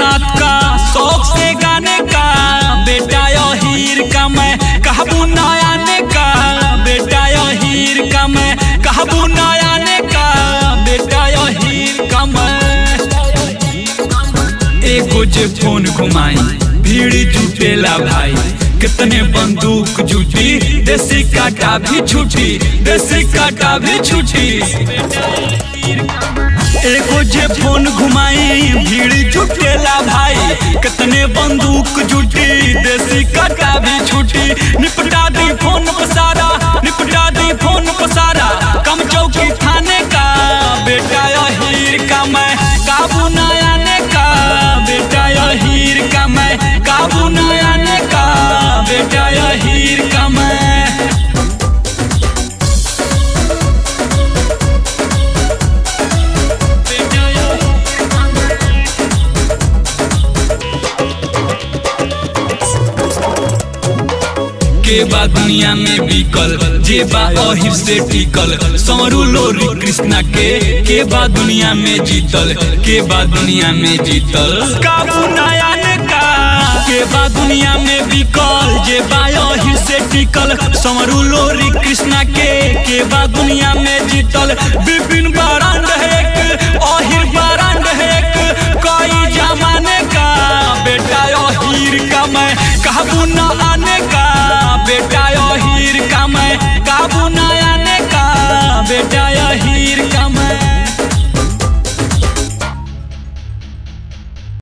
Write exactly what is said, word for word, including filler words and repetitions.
नाथ का, शौक से गाने का, बेटा हीर का मैं कहबू न आने का, बेटा हीर का मैं कहबू न आने का, बेटा हीर का मैं। एगो जे फोन घुमाई भीड़ जुटेला भाई, कितने बंदूक जुटी, देसी काटा भी छूटी, देसी काटा भी छूटी। एगो जे फोन घुमाई भीड़ जुटेला भाई, कितने बंदूक जुटी, देसी काटा भी छूटी। निपटा दी फोन पसारा, निपटा दी फोन पसारा, कम चौकी थाने का, बेटा हीर का मैं काबू न आने का, बेटा हीर का मैं काबू न आने का, बेटा हीर का मैं। के बा दुनिया में बिकल, जे बा अहिर से टिकल, समरू लोरी कृष्णा के के बा दुनिया में जीतल, के बा दुनिया में जीतल। काबू न आने का, के बा दुनिया में बिकल, जे बा अहिर से टिकल, समरू लोरी कृष्णा के के बा दुनिया में जीतल। विपिन बारांड एक, अहिर बारांड एक, कोई जमाने का, बेटा हीर का मैं काबू न आने का, बेटा हीर का मैं काबू न आने का, बेटा हीर का मैं।